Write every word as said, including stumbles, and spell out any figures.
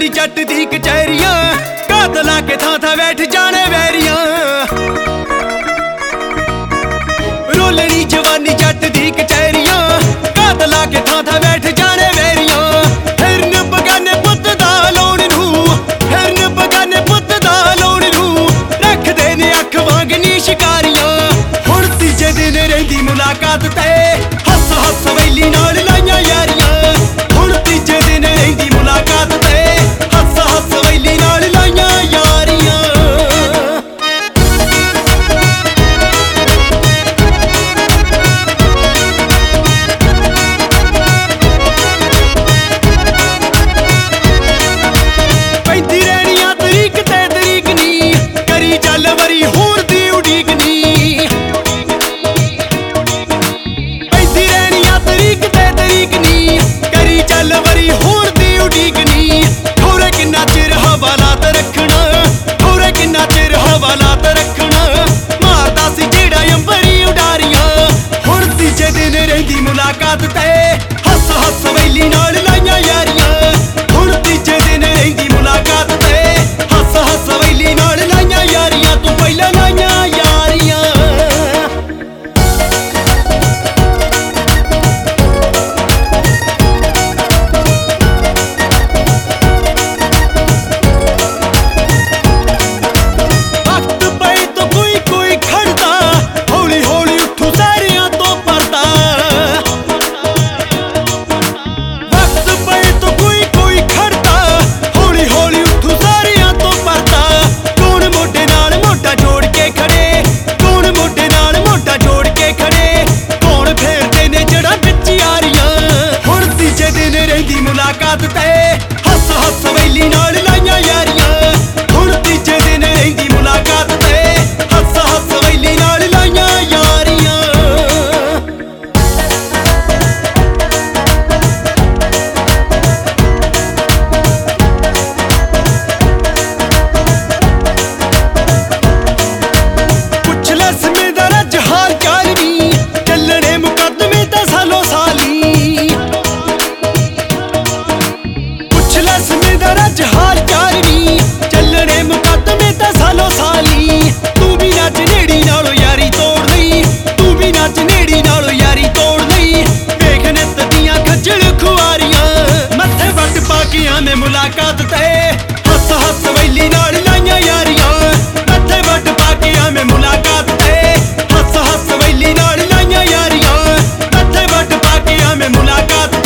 जवानी जट दी कचहरियां कातला के थां थां बैठ जाने वैरियां रोलनी जवानी जट दी कचहरियां कातला के थां थां बैठ जाने वैरियां हिरन बगाने पुत दा लोण नूं हिरन बगाने पुत दा लोण नूं रखदे ने अख वांगनी शिकारियां हुण तीजे दिन रहिंदी मुलाकात ते हस हस वैली नाल लाइयां यारियां हुण तीजे दिन रहिंदी मुलाकात ते हस हस वैली नाल लाइयां यारियां पैंदी रहनियां तरीक ते तरीक नी करी चल वरी होर दी उडीक नी पैंदी रहनियां तरीक ते तरीक नी करी चल वरी होर दी उडीक नी होरे किन्ना चिर हवालात रखना होरे किन्ना चिर हवालात रखना मारदा सी जेड़ा अंबरी उडारियां हुण तीजे दिन रहिंदी मुलाकात ते हस हस वैली नाल लाइयां यारियां हुण तीजे दिन रहिंदी मुलाकात ते हस हस वैली नाल लाइयां यारियां तू पहला लाइयां यारियां वक्त पे तो कोई कोई खड़दा हौली हौली उठू सारियां तो परदा वक्त पे तो कोई कोई खड़दा हौली हौली उठू सारियां तो परदा कौन मोढे नाल मोढा जोड़ के खड़े कौन मोढे नाल मोढा जोड़ के खड़े कौन फेरदे ने जड़ा बिच यारियां हुण तीजे दिन रहिंदी मुलाकात ते हस हस वैली नाल लाइयां यारियां हुण तीजे दिन रहिंदी मुलाकात ते हस हस वैली नाल लाइयां यारियां पुछ ले समें दा रज हाल चाल नी चलने मुकदमे दा सालो साली पुछ ले समें दा रज हाल चाल नी चलने मुकदमे दा सालो साली तू भी नच नेड़ी नालों यारी तोड़ लई तू भी नच नेड़ी नालों यारी तोड़ लई वेख नित दियां खज्जल खुआरियां मत्थे वट पा के आने मुलाकात ते हस हस वैली नाल लाइयां यारियां मत्थे वट पा के आने मुलाकात ते हस हस वैली नाल लाइयां यारियां मत्थे वट पा के आने मुलाकात